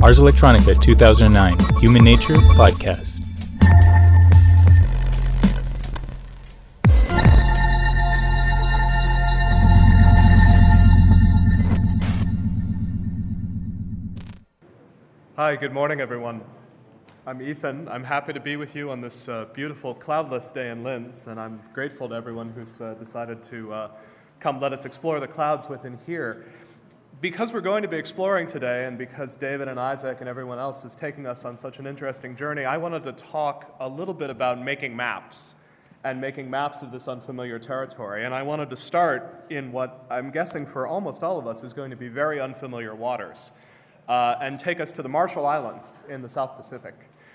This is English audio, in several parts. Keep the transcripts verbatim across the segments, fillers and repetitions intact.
Ars Electronica two thousand nine Human Nature Podcast. Hi, good morning, everyone. I'm Ethan. I'm happy to be with you on this uh, beautiful cloudless day in Linz, and I'm grateful to everyone who's uh, decided to uh, come let us explore the clouds within here. Because we're going to be exploring today, and because David and Isaac and everyone else is taking us on such an interesting journey, I wanted to talk a little bit about making maps and making maps of this unfamiliar territory. And I wanted to start in what I'm guessing for almost all of us is going to be very unfamiliar waters, uh, and take us to the Marshall Islands in the South Pacific.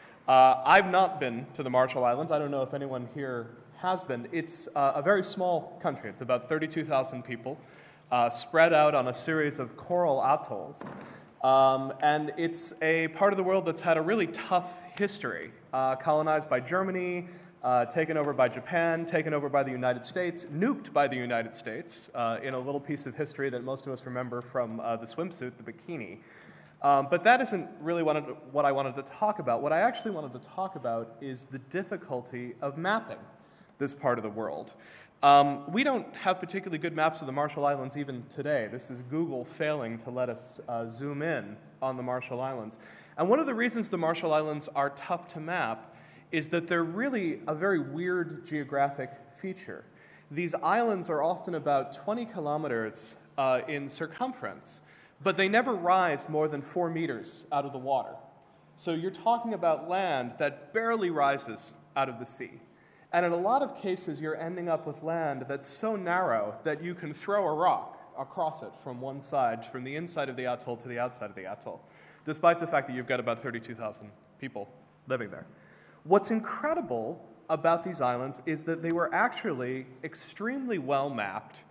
Uh, I've not been to the Marshall Islands. I don't know if anyone here has been. It's uh, a very small country. It's about thirty-two thousand people. Uh, spread out on a series of coral atolls. Um, and it's a part of the world that's had a really tough history, uh, colonized by Germany, uh, taken over by Japan, taken over by the United States, nuked by the United States uh, in a little piece of history that most of us remember from uh, the swimsuit, the bikini. Um, but that isn't really what I, what I wanted to talk about. What I actually wanted to talk about is the difficulty of mapping this part of the world. Um, we don't have particularly good maps of the Marshall Islands even today. This is Google failing to let us uh, zoom in on the Marshall Islands. And one of the reasons the Marshall Islands are tough to map is that they're really a very weird geographic feature. These islands are often about twenty kilometers uh, in circumference, but they never rise more than four meters out of the water. So you're talking about land that barely rises out of the sea. And in a lot of cases, you're ending up with land that's so narrow that you can throw a rock across it from one side, from the inside of the atoll to the outside of the atoll, despite the fact that you've got about thirty-two thousand people living there. What's incredible about these islands is that they were actually extremely well mapped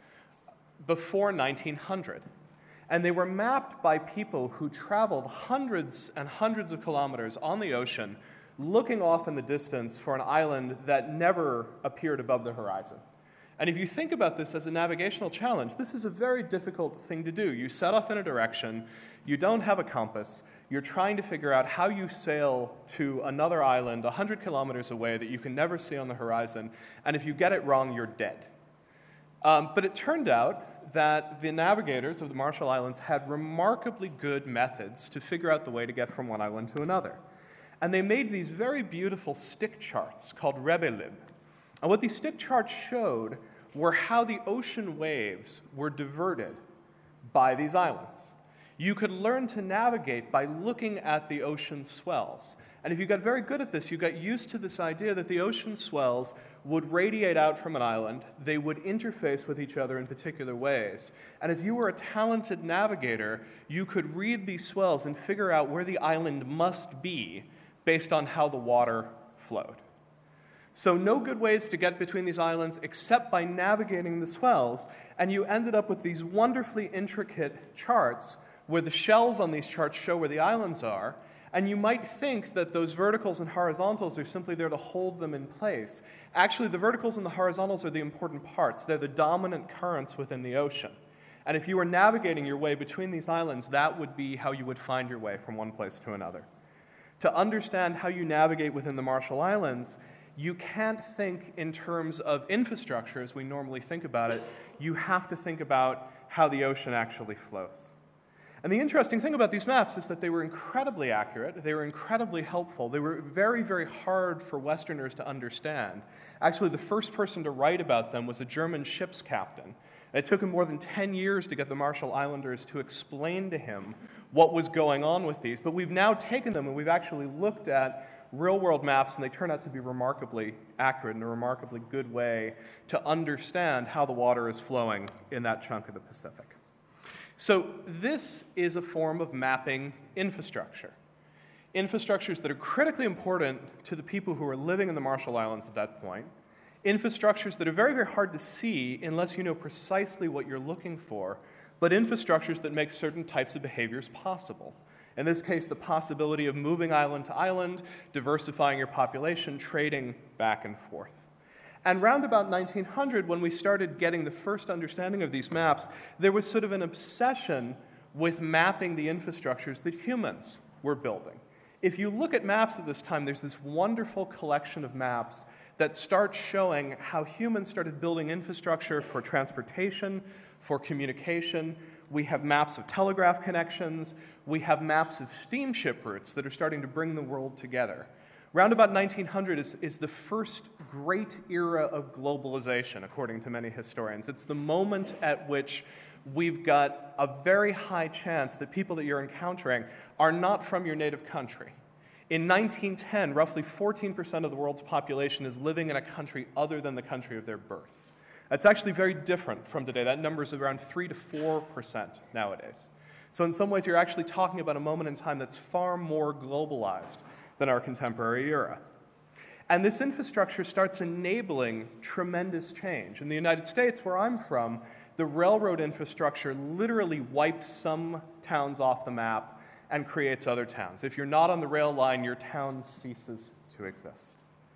before nineteen hundred. And they were mapped by people who traveled hundreds and hundreds of kilometers on the ocean looking off in the distance for an island that never appeared above the horizon. And if you think about this as a navigational challenge, this is a very difficult thing to do. You set off in a direction, you don't have a compass, you're trying to figure out how you sail to another island one hundred kilometers away that you can never see on the horizon, and if you get it wrong, you're dead. Um, but it turned out that the navigators of the Marshall Islands had remarkably good methods to figure out the way to get from one island to another. And they made these very beautiful stick charts called Rebelib. And what these stick charts showed were how the ocean waves were diverted by these islands. You could learn to navigate by looking at the ocean swells. And if you got very good at this, you got used to this idea that the ocean swells would radiate out from an island, they would interface with each other in particular ways. And if you were a talented navigator, you could read these swells and figure out where the island must be based on how the water flowed. So no good ways to get between these islands except by navigating the swells, and you ended up with these wonderfully intricate charts where the shells on these charts show where the islands are, and you might think that those verticals and horizontals are simply there to hold them in place. Actually, the verticals and the horizontals are the important parts. They're the dominant currents within the ocean. And if you were navigating your way between these islands, that would be how you would find your way from one place to another. To understand how you navigate within the Marshall Islands, you can't think in terms of infrastructure as we normally think about it. You have to think about how the ocean actually flows. And the interesting thing about these maps is that they were incredibly accurate, they were incredibly helpful, they were very, very hard for Westerners to understand. Actually, the first person to write about them was a German ship's captain. It took him more than ten years to get the Marshall Islanders to explain to him what was going on with these. But we've now taken them and we've actually looked at real-world maps, and they turn out to be remarkably accurate in a remarkably good way to understand how the water is flowing in that chunk of the Pacific. So this is a form of mapping infrastructure. Infrastructures that are critically important to the people who are living in the Marshall Islands at that point. Infrastructures that are very, very hard to see unless you know precisely what you're looking for, but infrastructures that make certain types of behaviors possible. In this case, the possibility of moving island to island, diversifying your population, trading back and forth. And round about nineteen hundred, when we started getting the first understanding of these maps, there was sort of an obsession with mapping the infrastructures that humans we're building. If you look at maps at this time, there's this wonderful collection of maps that start showing how humans started building infrastructure for transportation, for communication. We have maps of telegraph connections. We have maps of steamship routes that are starting to bring the world together. Round about nineteen hundred is, is the first great era of globalization, according to many historians. It's the moment at which we've got a very high chance that people that you're encountering are not from your native country. In nineteen ten, roughly fourteen percent of the world's population is living in a country other than the country of their birth. That's actually very different from today. That number is around three to four percent nowadays. So in some ways, you're actually talking about a moment in time that's far more globalized than our contemporary era. And this infrastructure starts enabling tremendous change. In the United States, where I'm from, the railroad infrastructure literally wipes some towns off the map and creates other towns. If you're not on the rail line, your town ceases to exist.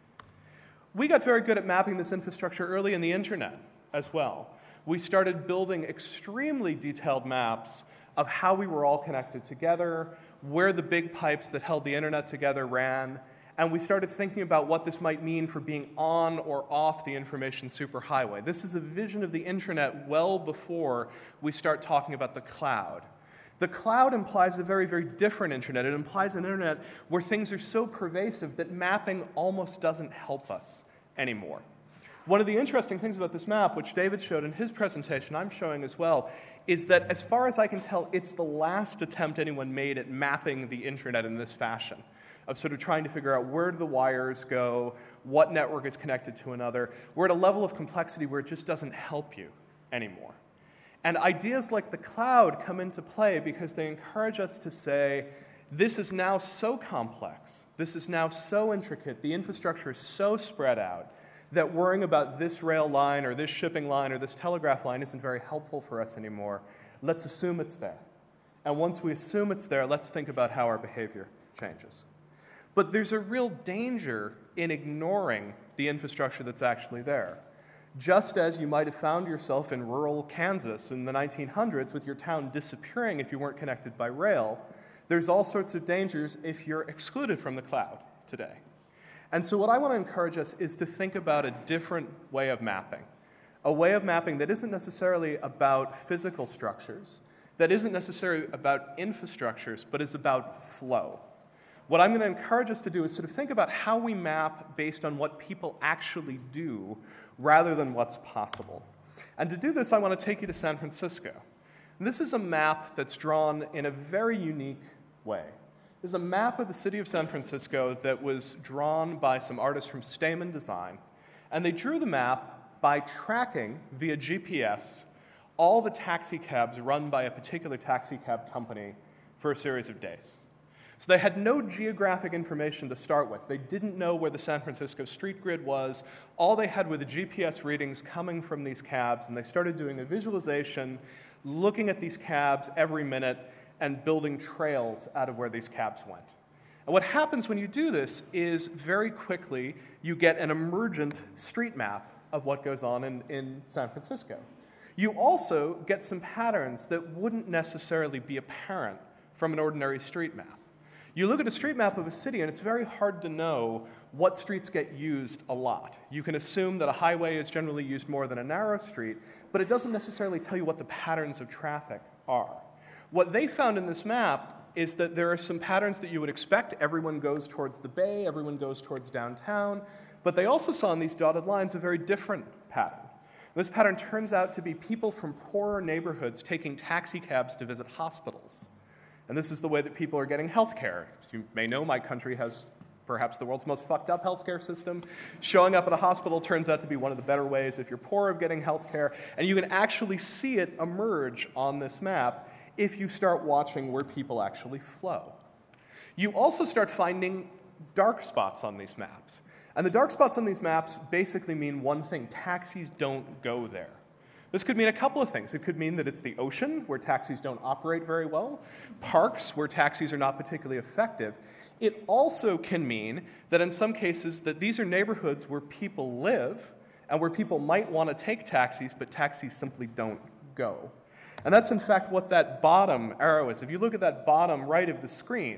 We got very good at mapping this infrastructure early in the internet as well. We started building extremely detailed maps of how we were all connected together, where the big pipes that held the internet together ran, and we started thinking about what this might mean for being on or off the information superhighway. This is a vision of the internet well before we start talking about the cloud. The cloud implies a very, very different internet. It implies an internet where things are so pervasive that mapping almost doesn't help us anymore. One of the interesting things about this map, which David showed in his presentation, I'm showing as well, is that as far as I can tell, it's the last attempt anyone made at mapping the internet in this fashion, of sort of trying to figure out where do the wires go, what network is connected to another. We're at a level of complexity where it just doesn't help you anymore. And ideas like the cloud come into play because they encourage us to say, this is now so complex, this is now so intricate, the infrastructure is so spread out, that worrying about this rail line or this shipping line or this telegraph line isn't very helpful for us anymore. Let's assume it's there. And once we assume it's there, let's think about how our behavior changes. But there's a real danger in ignoring the infrastructure that's actually there. Just as you might have found yourself in rural Kansas in the nineteen hundreds with your town disappearing if you weren't connected by rail, there's all sorts of dangers if you're excluded from the cloud today. And so what I want to encourage us is to think about a different way of mapping, a way of mapping that isn't necessarily about physical structures, that isn't necessarily about infrastructures, but is about flow. What I'm going to encourage us to do is sort of think about how we map based on what people actually do rather than what's possible. And to do this, I want to take you to San Francisco. And this is a map that's drawn in a very unique way. This is a map of the city of San Francisco that was drawn by some artists from Stamen Design. And they drew the map by tracking, via G P S, all the taxi cabs run by a particular taxi cab company for a series of days. So they had no geographic information to start with. They didn't know where the San Francisco street grid was. All they had were the G P S readings coming from these cabs, and they started doing a visualization, looking at these cabs every minute, and building trails out of where these cabs went. And what happens when you do this is very quickly you get an emergent street map of what goes on in, in San Francisco. You also get some patterns that wouldn't necessarily be apparent from an ordinary street map. You look at a street map of a city, and it's very hard to know what streets get used a lot. You can assume that a highway is generally used more than a narrow street, but it doesn't necessarily tell you what the patterns of traffic are. What they found in this map is that there are some patterns that you would expect. Everyone goes towards the bay, everyone goes towards downtown, but they also saw in these dotted lines a very different pattern. This pattern turns out to be people from poorer neighborhoods taking taxi cabs to visit hospitals. And this is the way that people are getting health care. As you may know, my country has perhaps the world's most fucked up healthcare system. Showing up at a hospital turns out to be one of the better ways if you're poor of getting health care, and you can actually see it emerge on this map if you start watching where people actually flow. You also start finding dark spots on these maps. And the dark spots on these maps basically mean one thing: taxis don't go there. This could mean a couple of things. It could mean that it's the ocean, where taxis don't operate very well, parks, where taxis are not particularly effective. It also can mean that in some cases that these are neighborhoods where people live and where people might want to take taxis, but taxis simply don't go. And that's in fact what that bottom arrow is. If you look at that bottom right of the screen,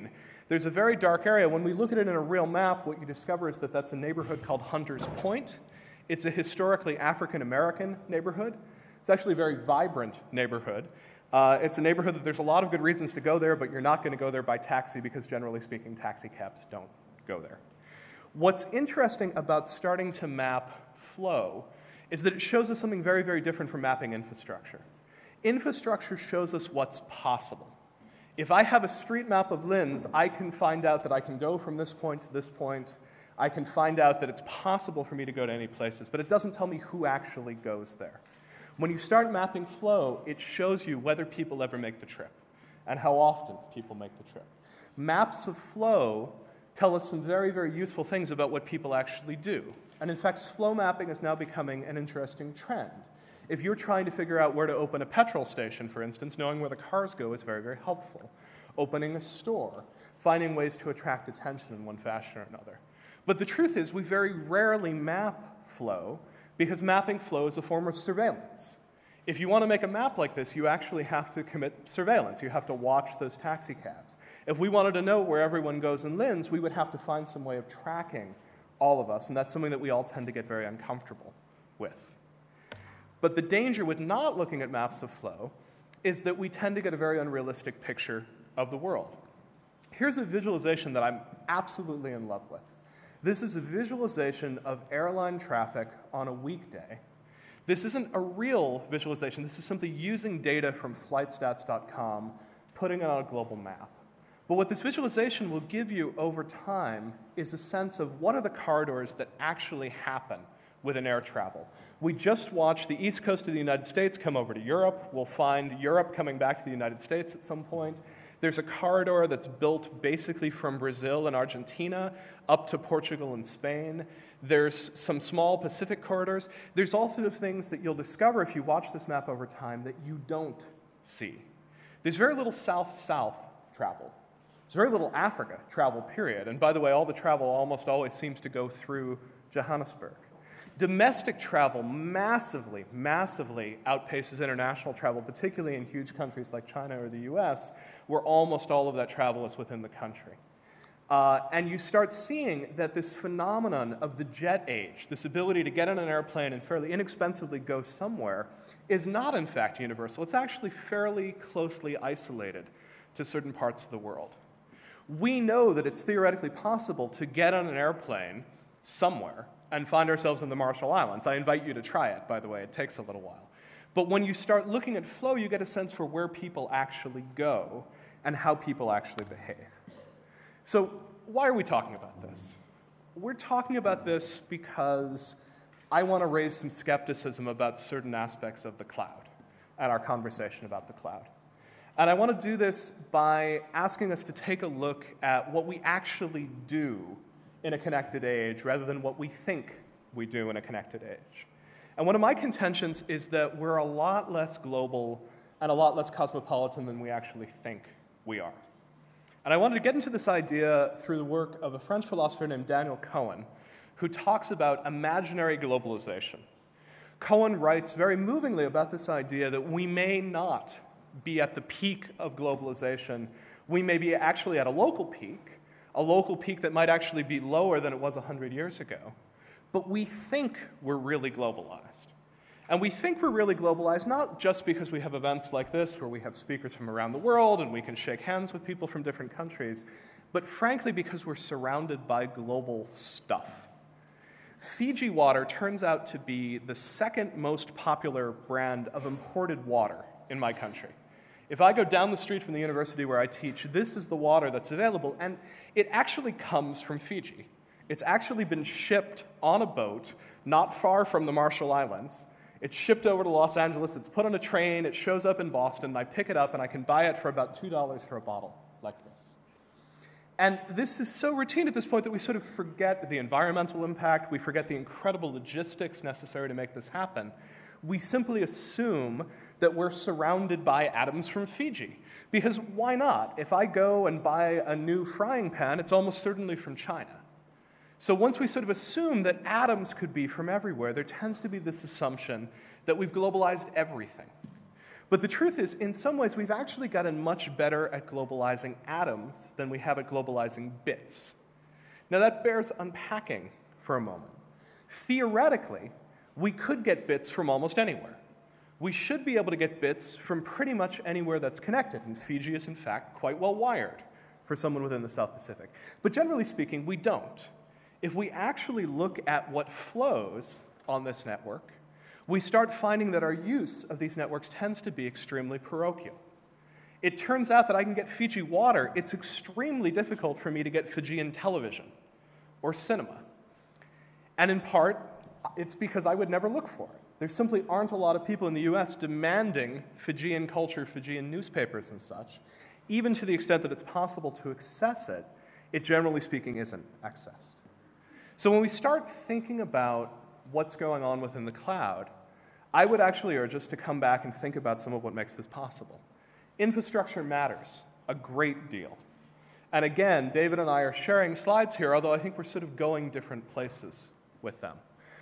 There's a very dark area. When we look at it in a real map, what you discover is that that's a neighborhood called Hunters Point. It's a historically African-American neighborhood. It's actually a very vibrant neighborhood. Uh, it's a neighborhood that there's a lot of good reasons to go there, but you're not going to go there by taxi because, generally speaking, taxi cabs don't go there. What's interesting about starting to map flow is that it shows us something very, very different from mapping infrastructure. Infrastructure shows us what's possible. If I have a street map of Linz, I can find out that I can go from this point to this point. I can find out that it's possible for me to go to any places, but it doesn't tell me who actually goes there. When you start mapping flow, it shows you whether people ever make the trip and how often people make the trip. Maps of flow tell us some very, very useful things about what people actually do. And in fact, flow mapping is now becoming an interesting trend. If you're trying to figure out where to open a petrol station, for instance, knowing where the cars go is very, very helpful. Opening a store, finding ways to attract attention in one fashion or another. But the truth is, we very rarely map flow because mapping flow is a form of surveillance. If you want to make a map like this, you actually have to commit surveillance. You have to watch those taxi cabs. If we wanted to know where everyone goes in Linz, we would have to find some way of tracking all of us, and that's something that we all tend to get very uncomfortable with. But the danger with not looking at maps of flow is that we tend to get a very unrealistic picture of the world. Here's a visualization that I'm absolutely in love with. This is a visualization of airline traffic on a weekday. This isn't a real visualization. This is simply using data from flight stats dot com, putting it on a global map. But what this visualization will give you over time is a sense of what are the corridors that actually happen within air travel. We just watched the east coast of the United States come over to Europe. We'll find Europe coming back to the United States at some point. There's a corridor that's built basically from Brazil and Argentina up to Portugal and Spain. There's some small Pacific corridors. There's all sorts of things that you'll discover if you watch this map over time that you don't see. There's very little south-south travel. There's very little Africa travel, period. And by the way, all the travel almost always seems to go through Johannesburg. Domestic travel massively, massively outpaces international travel, particularly in huge countries like China or the U S, where almost all of that travel is within the country. Uh, and you start seeing that this phenomenon of the jet age, this ability to get on an airplane and fairly inexpensively go somewhere, is not in fact universal. It's actually fairly closely isolated to certain parts of the world. We know that it's theoretically possible to get on an airplane somewhere and find ourselves in the Marshall Islands. I invite you to try it, by the way. It takes a little while. But when you start looking at flow, you get a sense for where people actually go and how people actually behave. So why are we talking about this? We're talking about this because I want to raise some skepticism about certain aspects of the cloud and our conversation about the cloud. And I want to do this by asking us to take a look at what we actually do in a connected age rather than what we think we do in a connected age. And one of my contentions is that we're a lot less global and a lot less cosmopolitan than we actually think we are. And I wanted to get into this idea through the work of a French philosopher named Daniel Cohen, who talks about imaginary globalization. Cohen writes very movingly about this idea that we may not be at the peak of globalization. We may be actually at a local peak, a local peak that might actually be lower than it was one hundred years ago. But we think we're really globalized. And we think we're really globalized not just because we have events like this where we have speakers from around the world and we can shake hands with people from different countries, but frankly because we're surrounded by global stuff. Fiji water turns out to be the second most popular brand of imported water in my country. If I go down the street from the university where I teach, this is the water that's available, and it actually comes from Fiji. It's actually been shipped on a boat not far from the Marshall Islands. It's shipped over to Los Angeles, it's put on a train, it shows up in Boston, and I pick it up and I can buy it for about two dollars for a bottle like this. And this is so routine at this point that we sort of forget the environmental impact, we forget the incredible logistics necessary to make this happen. We simply assume that we're surrounded by atoms from Fiji. Because why not? If I go and buy a new frying pan, it's almost certainly from China. So once we sort of assume that atoms could be from everywhere, there tends to be this assumption that we've globalized everything. But the truth is, in some ways, we've actually gotten much better at globalizing atoms than we have at globalizing bits. Now, that bears unpacking for a moment. Theoretically, we could get bits from almost anywhere. We should be able to get bits from pretty much anywhere that's connected, and Fiji is, in fact, quite well wired for someone within the South Pacific. But generally speaking, we don't. If we actually look at what flows on this network, we start finding that our use of these networks tends to be extremely parochial. It turns out that I can get Fiji water. It's extremely difficult for me to get Fijian television or cinema. And in part, it's because I would never look for it. There simply aren't a lot of people in the U S demanding Fijian culture, Fijian newspapers and such. Even to the extent that it's possible to access it, it generally speaking isn't accessed. So when we start thinking about what's going on within the cloud, I would actually urge us to come back and think about some of what makes this possible. Infrastructure matters a great deal. And again, David and I are sharing slides here, although I think we're sort of going different places with them.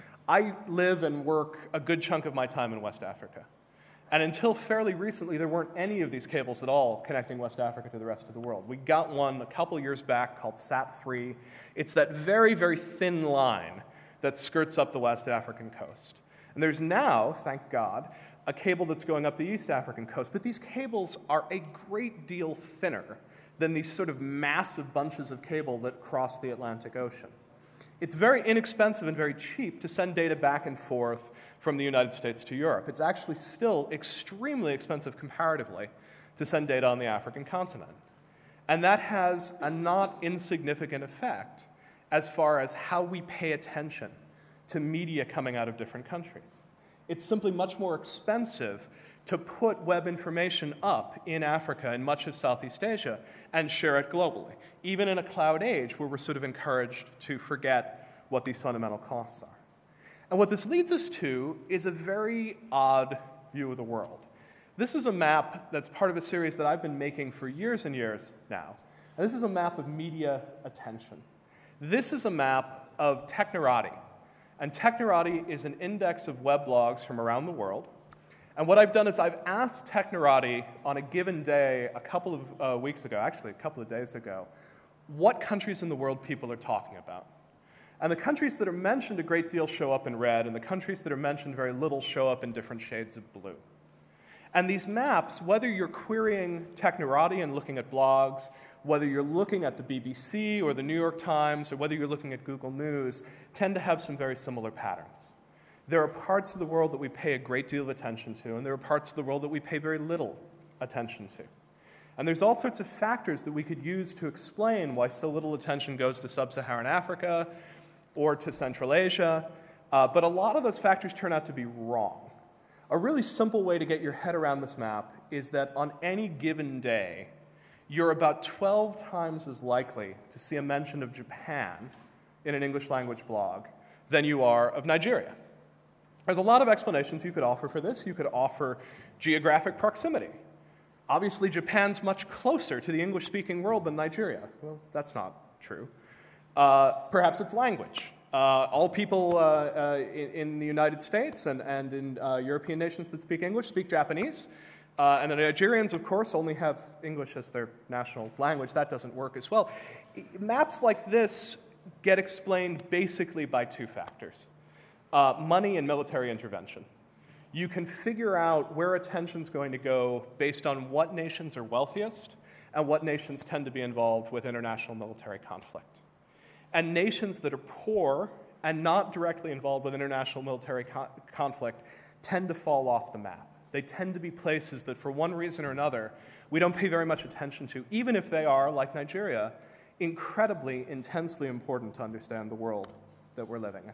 I live and work a good chunk of my time in West Africa. And until fairly recently, there weren't any of these cables at all connecting West Africa to the rest of the world. We got one a couple years back called SAT three. It's that very, very thin line that skirts up the West African coast. And there's now, thank God, a cable that's going up the East African coast. But these cables are a great deal thinner than these sort of massive bunches of cable that cross the Atlantic Ocean. It's very inexpensive and very cheap to send data back and forth from the United States to Europe. It's actually still extremely expensive comparatively to send data on the African continent. And that has a not insignificant effect as far as how we pay attention to media coming out of different countries. It's simply much more expensive to put web information up in Africa and much of Southeast Asia and share it globally, even in a cloud age where we're sort of encouraged to forget what these fundamental costs are. And what this leads us to is a very odd view of the world. This is a map that's part of a series that I've been making for years and years now. And this is a map of media attention. This is a map of Technorati. And Technorati is an index of weblogs from around the world. And what I've done is I've asked Technorati on a given day a couple of uh, weeks ago, actually a couple of days ago, what countries in the world people are talking about. And the countries that are mentioned a great deal show up in red, and the countries that are mentioned very little show up in different shades of blue. And these maps, whether you're querying Technorati and looking at blogs, whether you're looking at the B B C or the New York Times, or whether you're looking at Google News, tend to have some very similar patterns. There are parts of the world that we pay a great deal of attention to, and there are parts of the world that we pay very little attention to. And there's all sorts of factors that we could use to explain why so little attention goes to sub-Saharan Africa or to Central Asia, uh, but a lot of those factors turn out to be wrong. A really simple way to get your head around this map is that on any given day, you're about twelve times as likely to see a mention of Japan in an English language blog than you are of Nigeria. There's a lot of explanations you could offer for this. You could offer geographic proximity. Obviously, Japan's much closer to the English-speaking world than Nigeria. Well, that's not true. Uh, perhaps it's language. Uh, all people uh, uh, in, in the United States and, and in uh, European nations that speak English speak Japanese. Uh, and the Nigerians, of course, only have English as their national language. That doesn't work as well. Maps like this get explained basically by two factors. Uh, money and military intervention. You can figure out where attention's going to go based on what nations are wealthiest and what nations tend to be involved with international military conflict. And nations that are poor and not directly involved with international military co- conflict tend to fall off the map. They tend to be places that, for one reason or another, we don't pay very much attention to, even if they are, like Nigeria, incredibly, intensely important to understand the world that we're living in.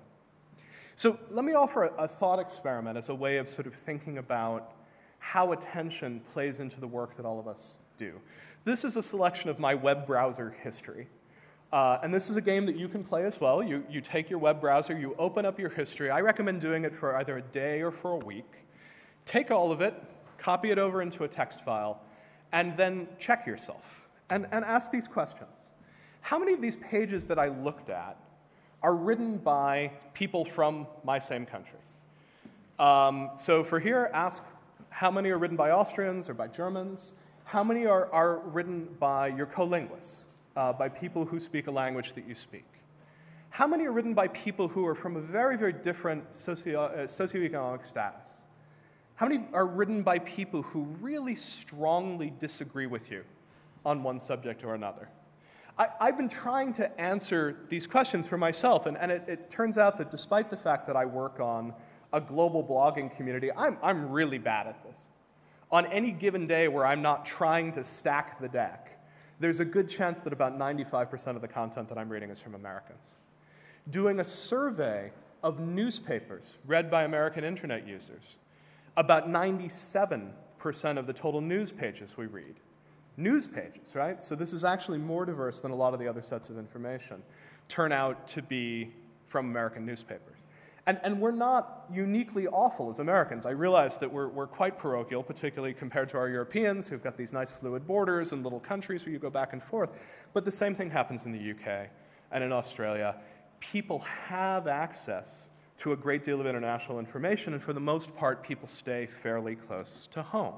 So let me offer a, a thought experiment as a way of sort of thinking about how attention plays into the work that all of us do. This is a selection of my web browser history. Uh, and this is a game that you can play as well. You, you take your web browser, you open up your history. I recommend doing it for either a day or for a week. Take all of it, copy it over into a text file, and then check yourself and, and ask these questions. How many of these pages that I looked at are written by people from my same country? Um, so for here, ask How many are written by Austrians or by Germans? How many are, are written by your co-linguists, uh, by people who speak a language that you speak? How many are written by people who are from a very, very different socio, uh, socioeconomic status? How many are written by people who really strongly disagree with you on one subject or another? I, I've been trying to answer these questions for myself, and, and it, it turns out that despite the fact that I work on a global blogging community, I'm, I'm really bad at this. On any given day where I'm not trying to stack the deck, there's a good chance that about ninety-five percent of the content that I'm reading is from Americans. Doing a survey of newspapers read by American internet users, about ninety-seven percent of the total news pages we read. News pages, right? So this is actually more diverse than a lot of the other sets of information, turn out to be from American newspapers. And, and we're not uniquely awful as Americans. I realize that we're, we're quite parochial, particularly compared to our Europeans, who've got these nice fluid borders and little countries where you go back and forth. But the same thing happens in the U K and in Australia. People have access to a great deal of international information, and for the most part, people stay fairly close to home.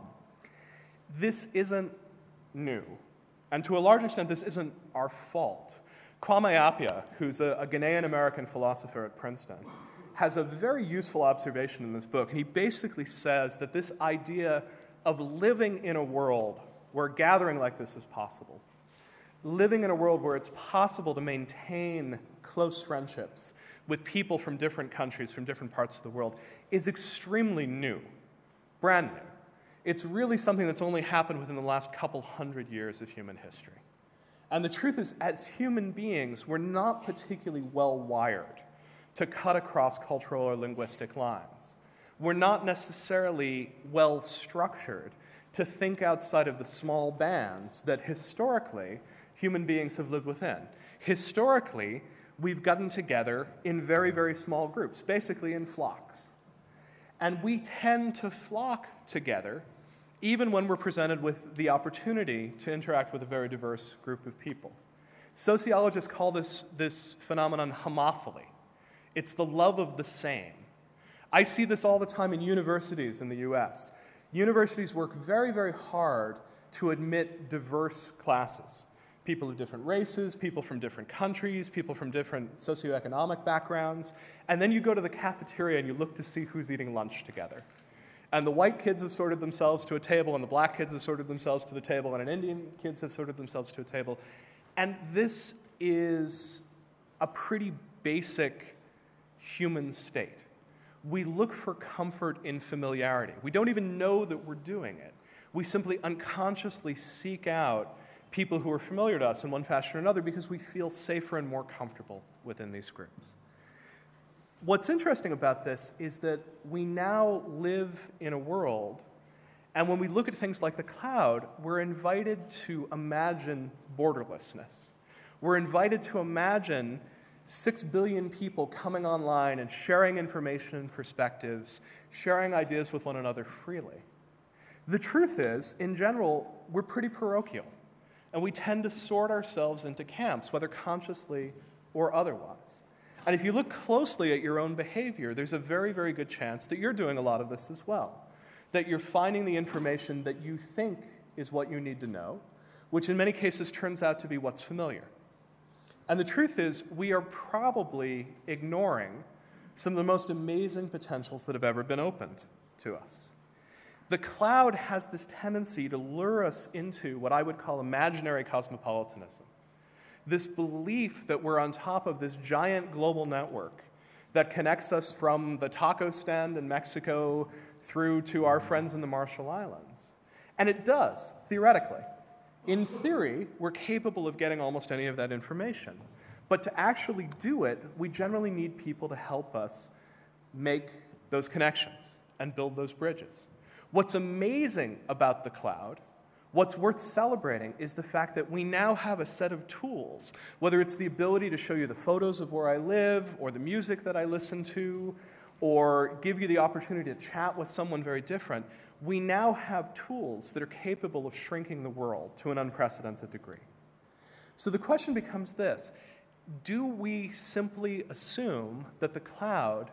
This isn't new, and to a large extent, this isn't our fault. Kwame Appiah, who's a, a Ghanaian-American philosopher at Princeton, has a very useful observation in this book, and he basically says that this idea of living in a world where gathering like this is possible, living in a world where it's possible to maintain close friendships with people from different countries, from different parts of the world, is extremely new, brand new. It's really something that's only happened within the last couple hundred years of human history. And the truth is, as human beings, we're not particularly well wired to cut across cultural or linguistic lines. We're not necessarily well structured to think outside of the small bands that historically human beings have lived within. Historically, we've gotten together in very, very small groups, basically in flocks. And we tend to flock together even when we're presented with the opportunity to interact with a very diverse group of people. Sociologists call this, this phenomenon homophily. It's the love of the same. I see this all the time in universities in the U S. Universities work very, very hard to admit diverse classes. People of different races, people from different countries, people from different socioeconomic backgrounds. And then you go to the cafeteria and you look to see who's eating lunch together. And the white kids have sorted themselves to a table, and the black kids have sorted themselves to the table, and an Indian kids have sorted themselves to a table. And this is a pretty basic human state. We look for comfort in familiarity. We don't even know that we're doing it. We simply unconsciously seek out people who are familiar to us in one fashion or another because we feel safer and more comfortable within these groups. What's interesting about this is that we now live in a world, and when we look at things like the cloud, we're invited to imagine borderlessness. We're invited to imagine six billion people coming online and sharing information and perspectives, sharing ideas with one another freely. The truth is, in general, we're pretty parochial, and we tend to sort ourselves into camps, whether consciously or otherwise. And if you look closely at your own behavior, there's a very, very good chance that you're doing a lot of this as well, that you're finding the information that you think is what you need to know, which in many cases turns out to be what's familiar. And the truth is, we are probably ignoring some of the most amazing potentials that have ever been opened to us. The cloud has this tendency to lure us into what I would call imaginary cosmopolitanism. This belief that we're on top of this giant global network that connects us from the taco stand in Mexico through to our friends in the Marshall Islands. And it does, theoretically. In theory, we're capable of getting almost any of that information. But to actually do it, we generally need people to help us make those connections and build those bridges. What's amazing about the cloud, what's worth celebrating, is the fact that we now have a set of tools, whether it's the ability to show you the photos of where I live, or the music that I listen to, or give you the opportunity to chat with someone very different. We now have tools that are capable of shrinking the world to an unprecedented degree. So the question becomes this: do we simply assume that the cloud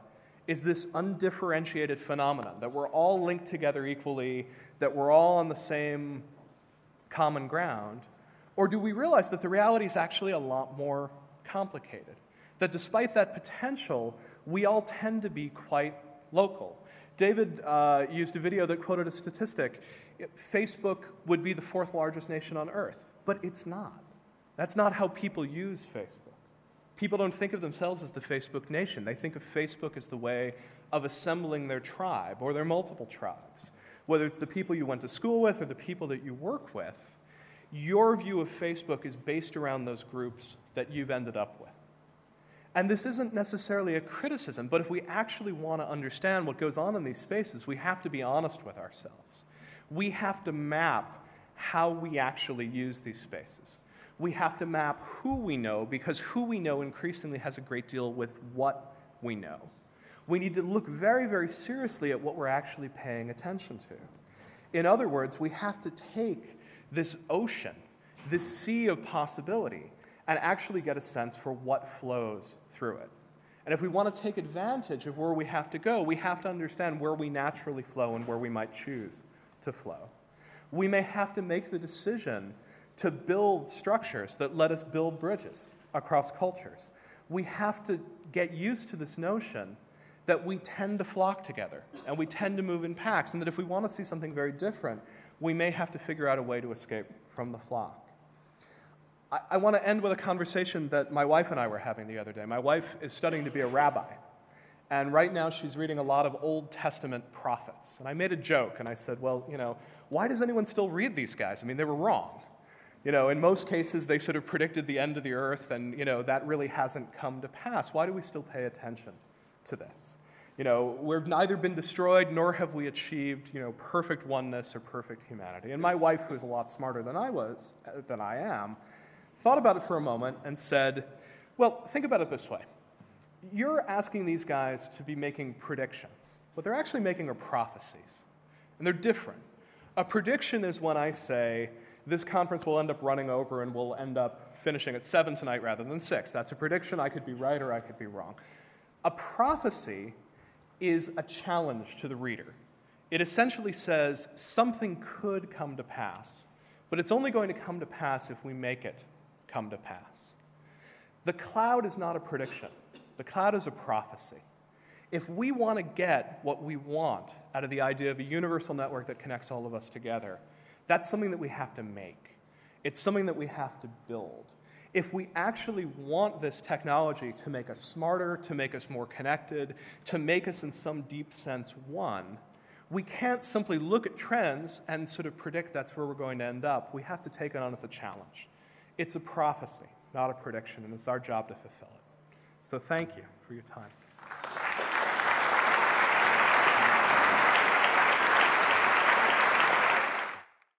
is this undifferentiated phenomenon, that we're all linked together equally, that we're all on the same common ground? Or do we realize that the reality is actually a lot more complicated? That despite that potential, we all tend to be quite local. David uh, used a video that quoted a statistic. Facebook would be the fourth largest nation on earth, but it's not. That's not how people use Facebook. People don't think of themselves as the Facebook nation. They think of Facebook as the way of assembling their tribe or their multiple tribes. Whether it's the people you went to school with or the people that you work with, your view of Facebook is based around those groups that you've ended up with. And this isn't necessarily a criticism, but if we actually want to understand what goes on in these spaces, we have to be honest with ourselves. We have to map how we actually use these spaces. We have to map who we know, because who we know increasingly has a great deal with what we know. We need to look very, very seriously at what we're actually paying attention to. In other words, we have to take this ocean, this sea of possibility, and actually get a sense for what flows through it. And if we want to take advantage of where we have to go, we have to understand where we naturally flow and where we might choose to flow. We may have to make the decision to build structures that let us build bridges across cultures. We have to get used to this notion that we tend to flock together and we tend to move in packs, and that if we want to see something very different, we may have to figure out a way to escape from the flock. I, I want to end with a conversation that my wife and I were having the other day. My wife is studying to be a rabbi, and right now she's reading a lot of Old Testament prophets. And I made a joke, and I said, well, you know, why does anyone still read these guys? I mean, they were wrong. You know, in most cases, they sort of predicted the end of the earth, and, you know, that really hasn't come to pass. Why do we still pay attention to this? You know, we've neither been destroyed, nor have we achieved, you know, perfect oneness or perfect humanity. And my wife, who is a lot smarter than I was, than I am, thought about it for a moment and said, well, think about it this way. You're asking these guys to be making predictions. What they're actually making are prophecies, and they're different. A prediction is when I say, this conference will end up running over and we'll end up finishing at seven tonight rather than six. That's a prediction. I could be right or I could be wrong. A prophecy is a challenge to the reader. It essentially says something could come to pass, but it's only going to come to pass if we make it come to pass. The cloud is not a prediction. The cloud is a prophecy. If we want to get what we want out of the idea of a universal network that connects all of us together, that's something that we have to make. It's something that we have to build. If we actually want this technology to make us smarter, to make us more connected, to make us in some deep sense one, we can't simply look at trends and sort of predict that's where we're going to end up. We have to take it on as a challenge. It's a prophecy, not a prediction, and it's our job to fulfill it. So thank you for your time.